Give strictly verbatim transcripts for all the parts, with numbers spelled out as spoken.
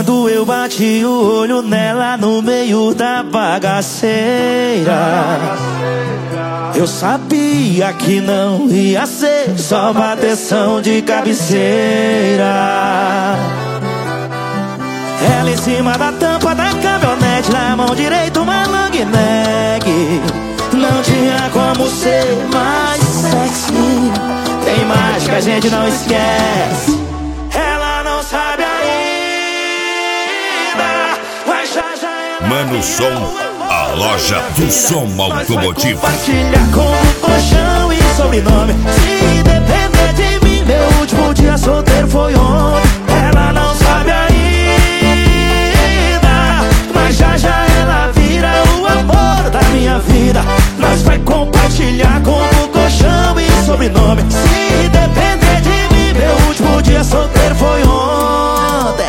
Quando eu bati o olho nela no meio da bagaceira, eu sabia que não ia ser só bateção de cabeceira. Ela em cima da tampa da caminhonete, na mão direita uma long neck. Não tinha como ser mais sexy. Tem mais que a gente não esquece. Ela não sabe ainda, mas já já ela Mano Som, a loja do som automotivo. Compartilha com o colchão e sobrenome. Se depender de mim, meu último dia solteiro foi ontem. Ela não sabe ainda, mas já já ela vira o amor da minha vida. Nós vai compartilhar com o colchão e sobrenome. Se depender de mim, meu último dia solteiro foi ontem.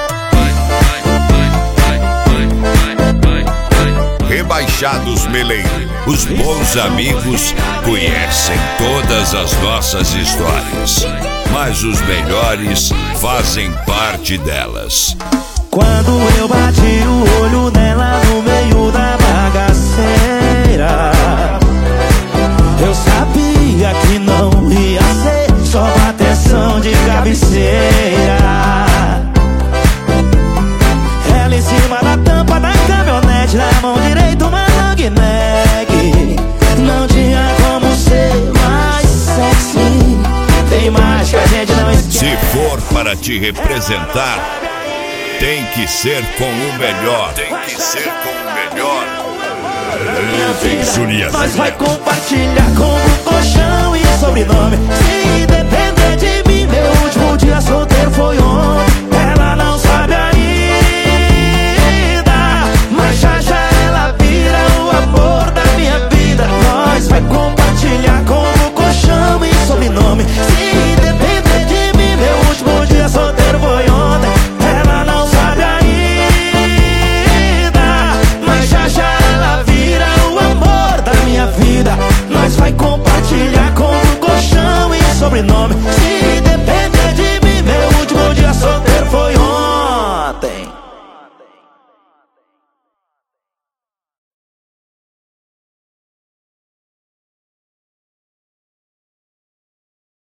Rebaixados Meleiro, os bons amigos conhecem todas as nossas histórias, mas os melhores fazem parte delas. Quando eu bati o olho nela no meio da bagaceira, eu sabia que não ia ser só bateção de cabeceira. Ela em cima da tampa da caminhonete, na mão direita uma long neck. Não tinha como ser mais sexy. Tem mais que a gente não esquece. Se for para te representar, tem que ser com o melhor. Tem que ser com o melhor. Juliana. Nós vai compartilhar com o colchão e sobrenome.